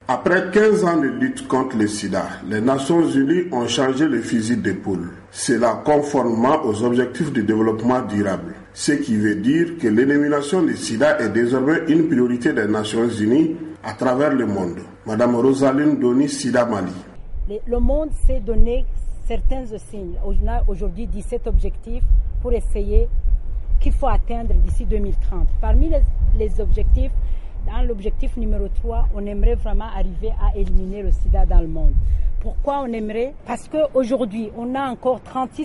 Après 15 ans de lutte contre le sida, les Nations Unies ont changé le fusil d'épaule. Cela conformément aux objectifs de développement durable. Ce qui veut dire que l'élimination du sida est désormais une priorité des Nations Unies à travers le monde. Madame Rosaline Doni, Sida Mali. Le monde s'est donné certains signes. On a aujourd'hui 17 objectifs pour essayer qu'il faut atteindre d'ici 2030. Parmi les objectifs, dans l'objectif numéro 3, on aimerait vraiment arriver à éliminer le sida dans le monde. Pourquoi on aimerait? Parce qu'aujourd'hui, on a encore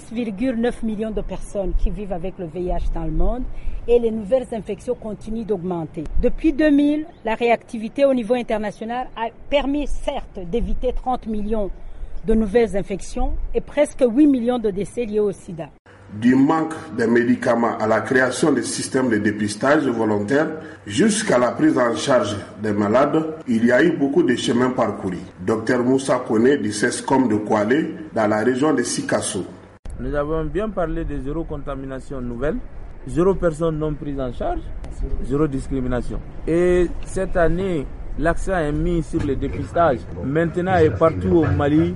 36,9 millions de personnes qui vivent avec le VIH dans le monde et les nouvelles infections continuent d'augmenter. Depuis 2000, la réactivité au niveau international a permis certes d'éviter 30 millions de nouvelles infections et presque 8 millions de décès liés au sida. Du manque de médicaments à la création de systèmes de dépistage volontaire jusqu'à la prise en charge des malades, il y a eu beaucoup de chemins parcourus. Dr Moussa Kone du CESCOM de Koualé dans la région de Sikasso. Nous avons bien parlé de zéro contamination nouvelle, zéro personne non prise en charge, zéro discrimination. Et cette année, l'accent est mis sur le dépistage. Maintenant et partout au Mali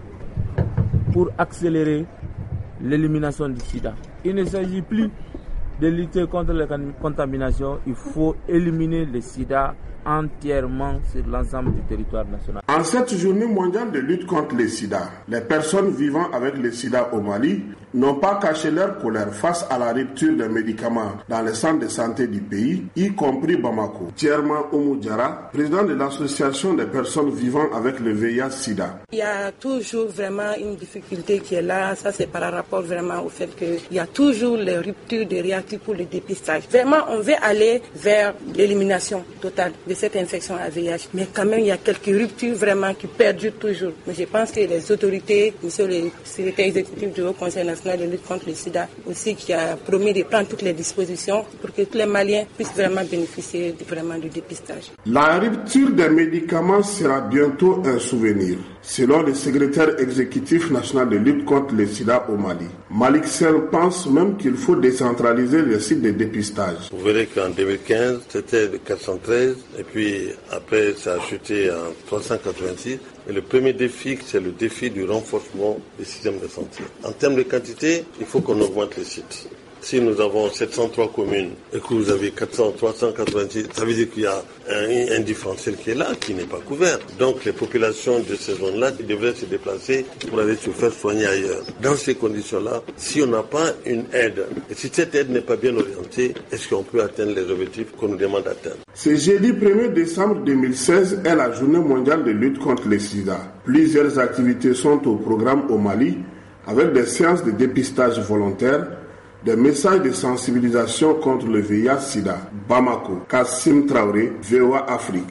pour accélérer l'élimination du sida. Il ne s'agit plus de lutter contre la contamination, il faut éliminer le sida entièrement sur l'ensemble du territoire national. En cette journée mondiale de lutte contre le sida, les personnes vivant avec le sida au Mali n'ont pas caché leur colère face à la rupture des médicaments dans les centres de santé du pays, y compris Bamako. Thierman Oumoudjara, président de l'association des personnes vivant avec le VIH-Sida. Il y a toujours vraiment une difficulté qui est là, ça c'est par rapport vraiment au fait qu'il y a toujours les ruptures de réactifs pour le dépistage. Vraiment, on veut aller vers l'élimination totale de cette infection à VIH, mais quand même il y a quelques ruptures vraiment qui perdurent toujours. Mais je pense que les autorités, monsieur le secrétaire exécutif du Haut Conseil national de lutte contre le sida, aussi qui a promis de prendre toutes les dispositions pour que tous les Maliens puissent vraiment bénéficier vraiment du dépistage. La rupture des médicaments sera bientôt un souvenir, selon le secrétaire exécutif national de lutte contre le sida au Mali. Malik Sel pense même qu'il faut décentraliser les sites de dépistage. Vous verrez qu'en 2015, c'était 413, et puis après ça a chuté en 386. Et le premier défi, c'est le défi du renforcement des systèmes de santé. En termes de quantité, il faut qu'on augmente les sites. Si nous avons 703 communes et que vous avez 386, ça veut dire qu'il y a un différentiel qui est là, qui n'est pas couvert. Donc les populations de ces zones-là devraient se déplacer pour aller se faire soigner ailleurs. Dans ces conditions-là, si on n'a pas une aide, et si cette aide n'est pas bien orientée, est-ce qu'on peut atteindre les objectifs qu'on nous demande d'atteindre? Ce jeudi 1er décembre 2016 est la journée mondiale de lutte contre le sida. Plusieurs activités sont au programme au Mali, avec des séances de dépistage volontaire, des messages de sensibilisation contre le VIH-Sida. Bamako, Kassim Traoré, VOA Afrique.